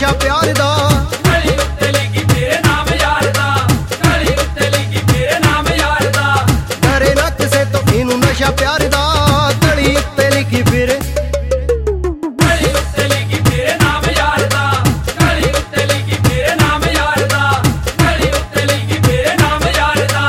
ਨਸ਼ਾ ਪਿਆਰ ਦਾ। ਗਲੀ ਉੱਤੇ ਲਿਖੀ ਤੇਰੇ ਨਾਮ ਯਾਰ ਦਾ, ਗਲੀ ਉੱਤੇ ਲਿਖੀ ਤੇਰੇ ਨਾਮ ਯਾਰ ਦਾ। ਡਰੇ ਨਾ ਕਿਸੇ ਤੋਂ ਇਹਨੂੰ ਨਸ਼ਾ ਪਿਆਰ ਦਾ, ਗਲੀ ਉੱਤੇ ਲਿਖੀ ਫਿਰੇ। ਗਲੀ ਉੱਤੇ ਲਿਖੀ ਤੇਰੇ ਨਾਮ ਯਾਰ ਦਾ, ਗਲੀ ਉੱਤੇ ਲਿਖੀ ਤੇਰੇ ਨਾਮ ਯਾਰ ਦਾ, ਗਲੀ ਉੱਤੇ ਲਿਖੀ ਤੇਰੇ ਨਾਮ ਯਾਰ ਦਾ।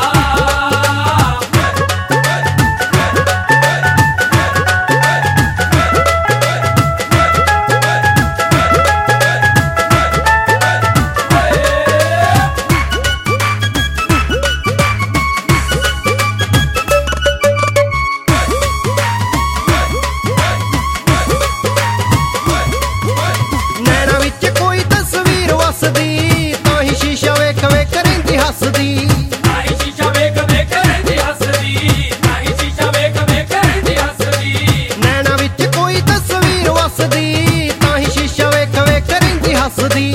ਨੈਣਾ ਵਿੱਚ ਕੋਈ ਤਸਵੀਰ ਵਸਦੀ, ਤਾਂ ਹੀ ਸ਼ੀਸ਼ਾ ਵੇਖ ਵੇਖ ਰਹਿੰਦੀ ਹੱਸਦੀ। ਤਾਈ ਸ਼ੀਸ਼ਾ ਵੇਖ ਵੇਖ ਰਹਿੰਦੀ ਹੱਸਦੀ, ਤਾਈ ਸ਼ੀਸ਼ਾ ਵੇਖ ਵੇਖ ਰਹਿੰਦੀ ਹੱਸਦੀ। ਨੈਣਾ ਵਿੱਚ ਕੋਈ ਤਸਵੀਰ ਵਸਦੀ, ਤਾਂ ਹੀ ਸ਼ੀਸ਼ਾ ਵੇਖ ਵੇਖ ਰਹਿੰਦੀ ਹੱਸਦੀ।